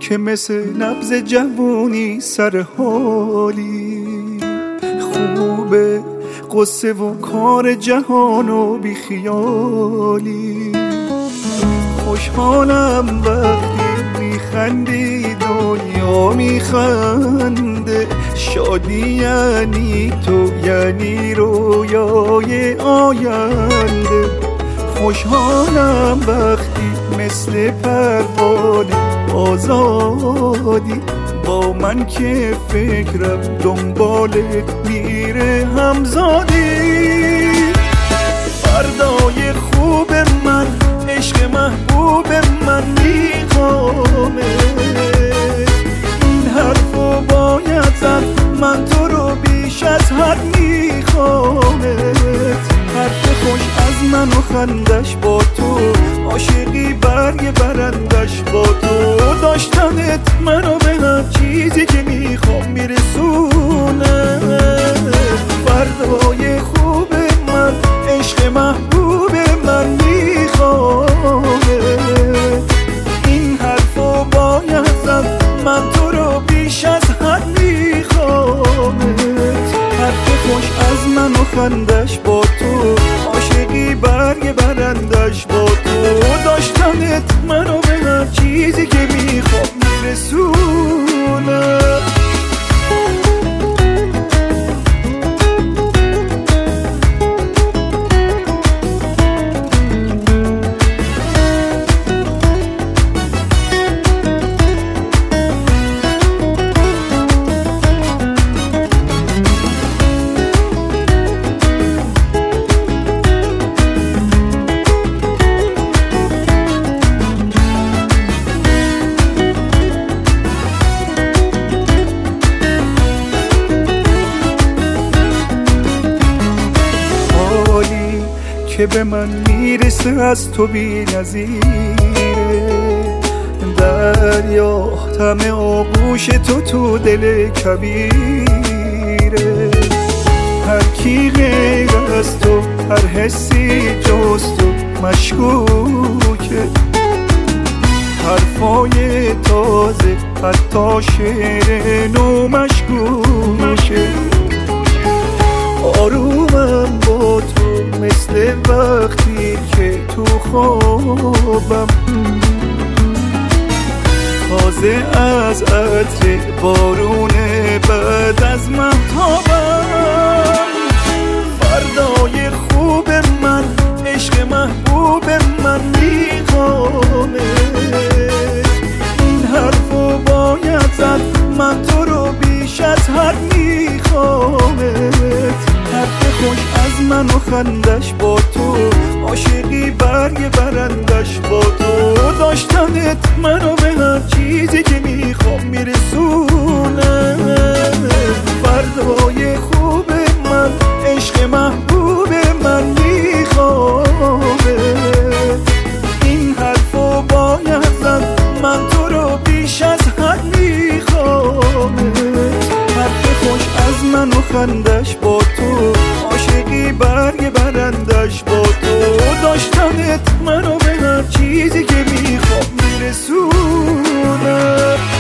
که مثل نبض جوونی سر حالی. خوبه قصه و کار جهان و بیخیالی. خوشحالم وقتی میخندی دنیا میخنده. شادی یعنی تو، یعنی رویای آینده. خوشحالم وقتی مثل پروانه آزادی با من که فکرم دنبالت میره همزادی. فردای خوب من، عشق محبوب من میخوامه. این حرفو باید زد، من تو رو بیش از حد میخوامت. حرف خوش از من و خندش با تو، عاشقی برگ برندش با تو. داشتنت منو به هر چیزی که میخوام میرسونه. فردای خوب من، عشق محبوب من میخوامه. این حرفو باید زد، من تو رو بیش از حد میخوامت. حرف خوش از من و خندش با تو، عاشقی برگ برندش با تو. داشتنت منو به هر چیزی که میخوام میرسونه. که به من میرسه از تو بی نظیره. دریا طمع آغوش تو دل کبیره. هر کی غیر از تو، هر حسی جز تو مشکوکه. حرفای تازه، حتی شعر نو مشکوکه. آرومم با تو مثل وقتی که تو خوابم. تازه از عطر بارون بعد از مهتابم. فردای خوب من، عشق محبوب من میخوامه. این حرفو باید زد، من تو رو بیش از حد میخوامت. حرف خوش از من و خندش با تو، عاشقی برگ برندش با تو. داشتنت منو به هر چیزی که میخوام میرسونه. فردای خوب من، عشق محبوب من میخوامه. این حرفو باید زد، من تو رو بیش از حد میخوامت. حرف خوش از من و خندش با تو، عاشقی برگ برندش با تو. داشتنت منو به هر چیزی که میخوام میرسونه.